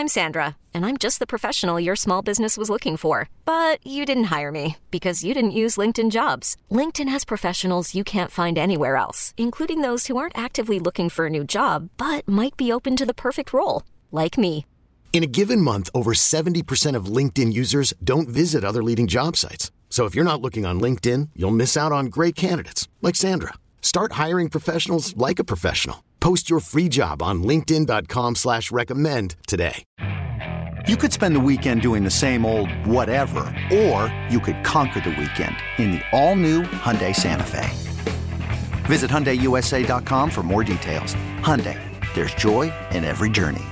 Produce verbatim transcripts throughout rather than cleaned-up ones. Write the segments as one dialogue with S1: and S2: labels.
S1: I'm Sandra, and I'm just the professional your small business was looking for. But you didn't hire me because you didn't use LinkedIn Jobs. LinkedIn has professionals you can't find anywhere else, including those who aren't actively looking for a new job, but might be open to the perfect role, like me.
S2: In a given month, over seventy percent of LinkedIn users don't visit other leading job sites. So if you're not looking on LinkedIn, you'll miss out on great candidates like Sandra. Start hiring professionals like a professional. Post your free job on linkedin dot com slash recommend today.
S3: You could spend the weekend doing the same old whatever, or you could conquer the weekend in the all-new Hyundai Santa Fe. Visit Hyundai U S A dot com for more details. Hyundai, there's joy in every journey.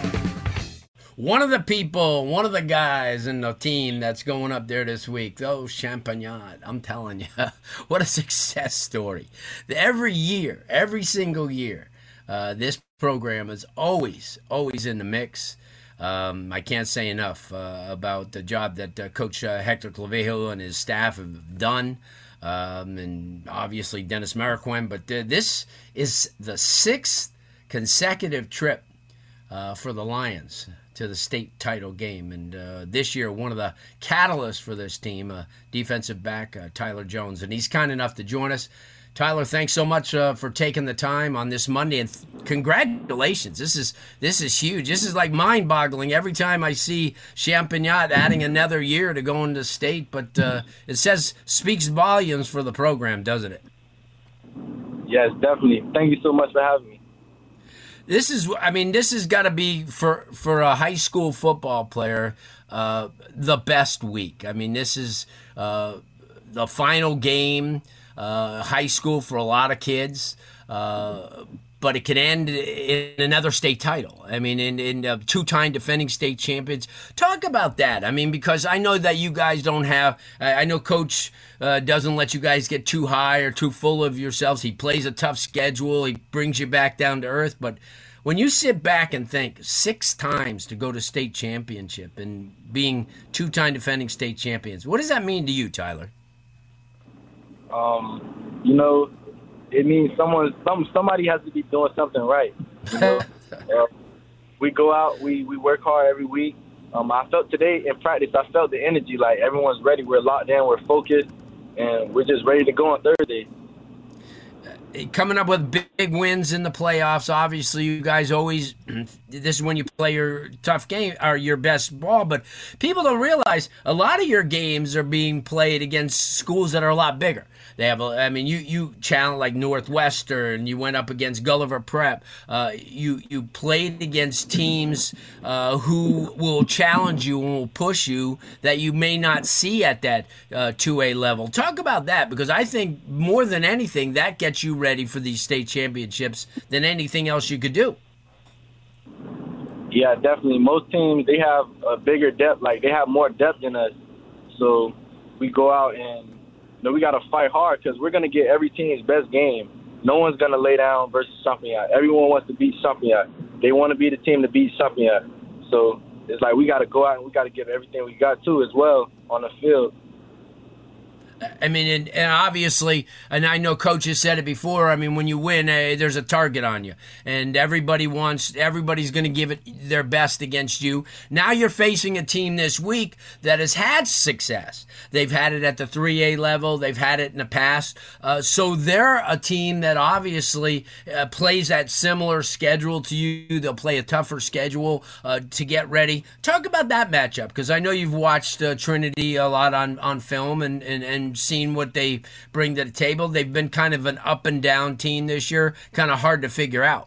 S4: One of the people, one of the guys in the team that's going up there this week, oh, Champagnat, I'm telling you, what a success story. Every year, every single year, uh, this program is always, always in the mix. Um, I can't say enough uh, about the job that uh, Coach uh, Hector Clavijo and his staff have done, um, and obviously Dennis Marroquin. But uh, this is the sixth consecutive trip uh, for the Lions to the state title game. And uh, this year, one of the catalysts for this team, uh, defensive back uh, Tyler Jones. And he's kind enough to join us. Tyler, thanks so much uh, for taking the time on this Monday, and th- congratulations. This is this is huge. This is like mind-boggling every time I see Champagnat adding another year to go into state, but uh, it says speaks volumes for the program, doesn't it?
S5: Yes, definitely. Thank you so much for having me.
S4: This is, I mean, this has got to be, for, for a high school football player, uh, the best week. I mean, this is uh, the final game. Uh, high school for a lot of kids, uh, but it can end in another state title. I mean, in, in uh, two-time defending state champions. Talk about that. I mean, because I know that you guys don't have, I know Coach uh, doesn't let you guys get too high or too full of yourselves. He plays a tough schedule. He brings you back down to earth. But when you sit back and think six times to go to state championship and being two-time defending state champions, what does that mean to you, Tyler?
S5: Um, you know, it means someone, some somebody has to be doing something right. You know, uh, we go out, we, we work hard every week. Um, I felt today in practice, I felt the energy, like everyone's ready. We're locked in, we're focused, and we're just ready to go on Thursday.
S4: Coming up with big wins in the playoffs. Obviously, you guys always, this is when you play your tough game, or your best ball, but people don't realize a lot of your games are being played against schools that are a lot bigger. They have, a, I mean, you you challenge like Northwestern. You went up against Gulliver Prep. Uh, you you played against teams uh, who will challenge you and will push you that you may not see at that uh, two A level. Talk about that, because I think more than anything that gets you ready for these state championships than anything else you could do.
S5: Yeah, definitely. Most teams, they have a bigger depth. Like, they have more depth than us. So we go out and, you know, we got to fight hard, because we're going to get every team's best game. No one's going to lay down versus Champagnat. Everyone wants to beat Champagnat. They want to be the team to beat Champagnat. So it's like we got to go out and we got to give everything we got to as well on the field.
S4: I mean, and, and obviously, and I know Coach has said it before, I mean, when you win, uh, there's a target on you. And everybody wants, everybody's going to give it their best against you. Now you're facing a team this week that has had success. They've had it at the three A level. They've had it in the past. Uh, so they're a team that obviously uh, plays that similar schedule to you. They'll play a tougher schedule uh, to get ready. Talk about that matchup, because I know you've watched uh, Trinity a lot on, on film and, and, and seen what they bring to the table. They've been kind of an up and down team this year, kind of hard to figure out.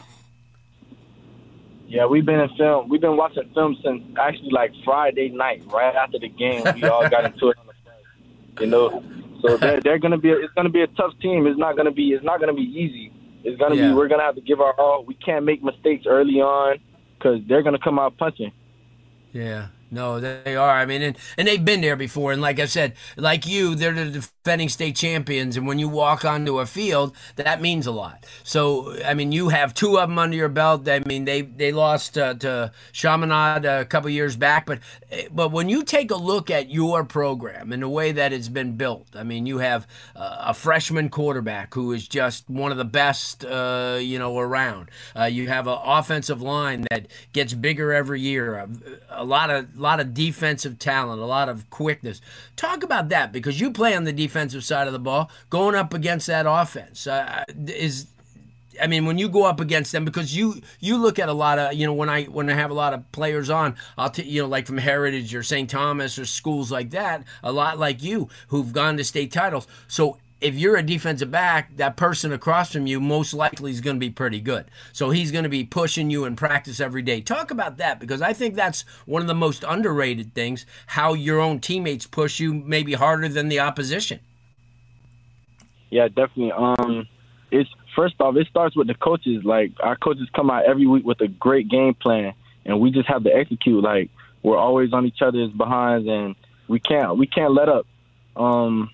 S5: Yeah, we've been in film. We've been watching film since actually like Friday night, right after the game. We all got into it on the phone, you know. So they're they're gonna be. A, it's gonna be a tough team. It's not gonna be. It's not gonna be easy. It's gonna yeah. be. We're gonna have to give our all. We can't make mistakes early on, because they're gonna come out punching.
S4: Yeah. No, they are. I mean, and, and they've been there before. And like I said, like you, they're the defending state champions, and when you walk onto a field, that means a lot. So, I mean, you have two of them under your belt. I mean, they they lost uh, to Chaminade a couple years back, but but when you take a look at your program and the way that it's been built, I mean, you have uh, a freshman quarterback who is just one of the best, uh, you know, around. Uh, you have an offensive line that gets bigger every year. A, a lot of lot of defensive talent, a lot of quickness. Talk about that, because you play on the defensive side of the ball, going up against that offense. Uh, is I mean, when you go up against them, because you you look at a lot of, you know, when I when I have a lot of players on, I'll t- you know, like from Heritage or Saint Thomas or schools like that, a lot like you who've gone to state titles. So if you're a defensive back, that person across from you most likely is going to be pretty good. So he's going to be pushing you in practice every day. Talk about that, because I think that's one of the most underrated things, how your own teammates push you maybe harder than the opposition.
S5: Yeah, definitely. Um, it's first off, it starts with the coaches. Like, our coaches come out every week with a great game plan, and we just have to execute. Like, we're always on each other's behinds, and we can't we can't let up. Um,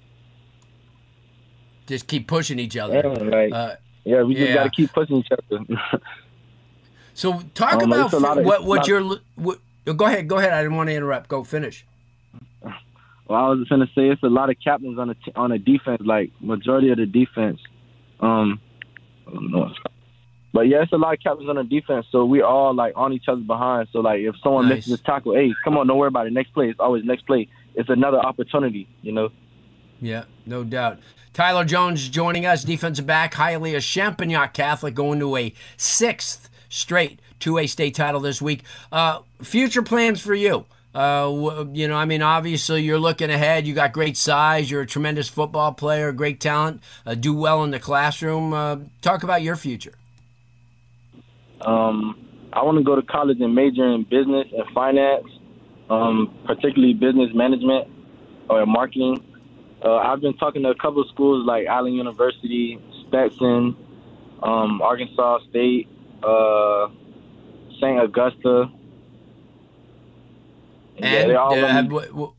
S4: Just keep pushing each other.
S5: Yeah, like, uh, yeah we just
S4: yeah.
S5: got to keep pushing each other.
S4: So talk um, about of, what what you're. What, go ahead, go ahead. I didn't want to interrupt. Go finish.
S5: Well, I was going to say it's a lot of captains on the t- on the defense. Like, majority of the defense. Um, I don't know. But yeah, it's a lot of captains on the defense. So we all like on each other's behind. So like, if someone
S4: nice.
S5: misses a tackle, hey, come on, don't worry about it. Next play, it's always next play. It's another opportunity, you know.
S4: Yeah, no doubt. Tyler Jones joining us, defensive back, Hialeah Champagnat Catholic, going to a sixth straight two A state title this week. Uh, future plans for you? Uh, you know, I mean, obviously you're looking ahead. You got great size. You're a tremendous football player, great talent. Uh, do well in the classroom. Uh, talk about your future.
S5: Um, I want to go to college and major in business and finance, um, particularly business management or marketing. Uh, I've been talking to a couple of schools like Allen University, Stetson, um, Arkansas State, uh, Saint Augusta.
S4: And
S5: yeah, they, all
S4: uh, w- w-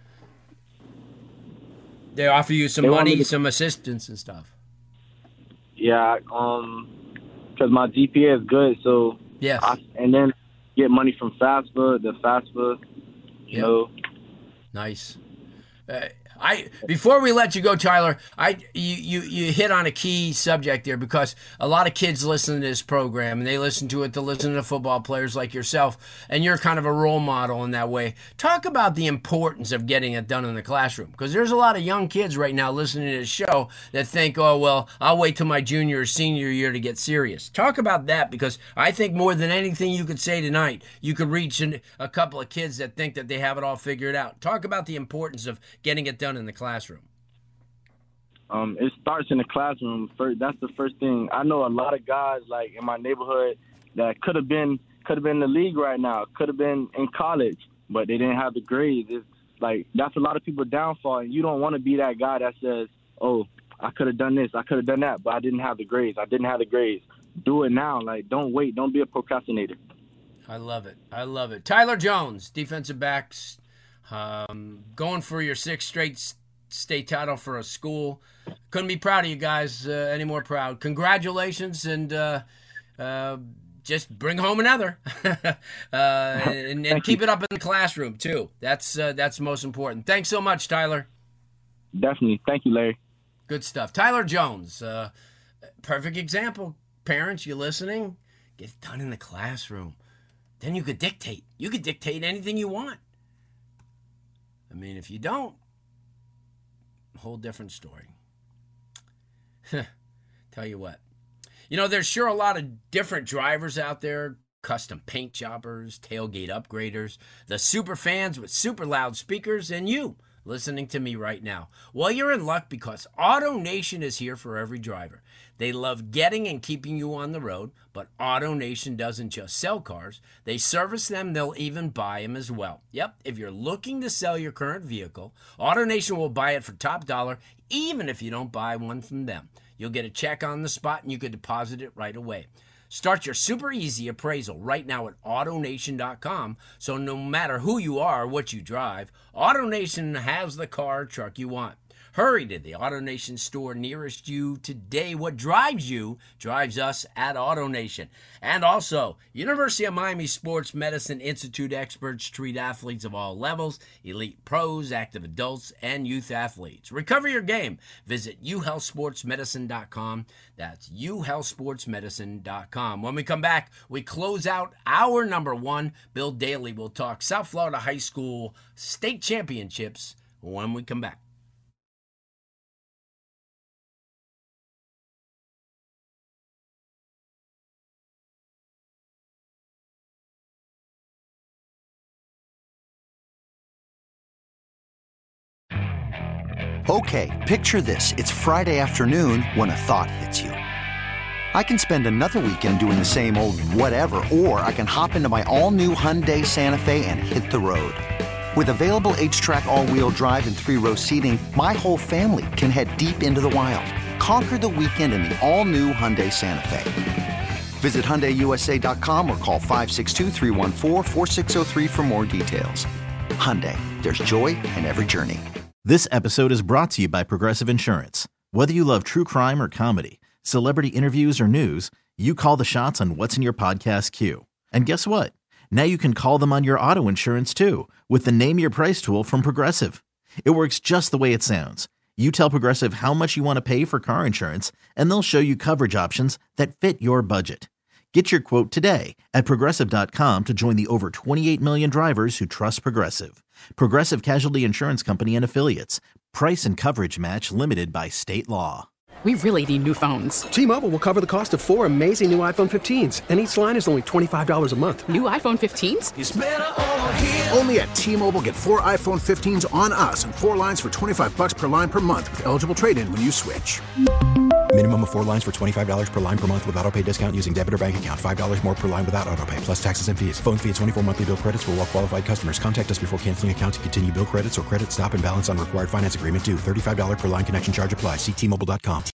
S4: they offer you some money, to, some assistance and stuff.
S5: Yeah, um, because my G P A is good, so
S4: yes.
S5: I, and then get money from FAFSA, the FAFSA, you yep. know.
S4: Nice. Uh, I before we let you go, Tyler, I you, you you hit on a key subject there, because a lot of kids listen to this program and they listen to it to listen to football players like yourself, and you're kind of a role model in that way. Talk about the importance of getting it done in the classroom, because there's a lot of young kids right now listening to this show that think, oh well, I'll wait till my junior or senior year to get serious. Talk about that, because I think more than anything you could say tonight, you could reach an, a couple of kids that think that they have it all figured out. Talk about the importance of getting it done in the classroom.
S5: Um, it starts in the classroom. First, that's the first thing. I know a lot of guys like in my neighborhood that could have been could have been in the league right now, could have been in college, but they didn't have the grades. It's like that's a lot of people's downfall, and you don't want to be that guy that says, "Oh, I could have done this, I could have done that, but I didn't have the grades. I didn't have the grades." Do it now. Like, don't wait. Don't be a procrastinator.
S4: I love it. I love it. Tyler Jones, defensive backs. Um, going for your sixth straight state title for a school. Couldn't be proud of you guys uh, any more proud. Congratulations, and uh, uh, just bring home another. uh, and and keep
S5: you.
S4: it up in the classroom, too. That's, uh, that's most important. Thanks so much, Tyler.
S5: Definitely. Thank you, Larry.
S4: Good stuff. Tyler Jones, uh, perfect example. Parents, you listening? Get it done in the classroom. Then you could dictate. You could dictate anything you want. I mean, if you don't, whole different story. Tell you what. You know, there's sure a lot of different drivers out there, custom paint jobbers, tailgate upgraders, the super fans with super loud speakers, and you listening to me right now. Well, you're in luck, because AutoNation is here for every driver. They love getting and keeping you on the road, but AutoNation doesn't just sell cars. They service them. They'll even buy them as well. Yep, if you're looking to sell your current vehicle, AutoNation will buy it for top dollar, even if you don't buy one from them. You'll get a check on the spot, and you can deposit it right away. Start your super easy appraisal right now at AutoNation dot com, so no matter who you are or what you drive, AutoNation has the car or truck you want. Hurry to the AutoNation store nearest you today. What drives you drives us at AutoNation. And also, University of Miami Sports Medicine Institute experts treat athletes of all levels, elite pros, active adults, and youth athletes. Recover your game. Visit u health sports medicine dot com. That's u health sports medicine dot com. When we come back, we close out our number one. Bill Daly will talk South Florida High School state championships when we come back.
S3: Okay, picture this. It's Friday afternoon when a thought hits you. I can spend another weekend doing the same old whatever, or I can hop into my all-new Hyundai Santa Fe and hit the road. With available H-Track all-wheel drive and three-row seating, my whole family can head deep into the wild. Conquer the weekend in the all-new Hyundai Santa Fe. Visit Hyundai U S A dot com or call five six two, three one four, four six zero three for more details. Hyundai, there's joy in every journey.
S6: This episode is brought to you by Progressive Insurance. Whether you love true crime or comedy, celebrity interviews or news, you call the shots on what's in your podcast queue. And guess what? Now you can call them on your auto insurance too with the Name Your Price tool from Progressive. It works just the way it sounds. You tell Progressive how much you want to pay for car insurance, and they'll show you coverage options that fit your budget. Get your quote today at Progressive dot com to join the over twenty-eight million drivers who trust Progressive. Progressive Casualty Insurance Company and Affiliates. Price and coverage match limited by state law.
S7: We really need new phones.
S8: T-Mobile will cover the cost of four amazing new iPhone fifteens, and each line is only twenty-five dollars a month.
S7: New iPhone fifteens?
S9: It's better over here. Only at T-Mobile, get four iPhone fifteens on us and four lines for twenty-five bucks per line per month with eligible trade-in when you switch.
S10: Minimum of four lines for twenty-five dollars per line per month with autopay discount using debit or bank account. five dollars more per line without autopay, plus taxes and fees. Phone fee at twenty-four monthly bill credits for well-qualified customers. Contact us before canceling account to continue bill credits or credit stop and balance on required finance agreement due. thirty-five dollars per line connection charge applies. See T Mobile dot com.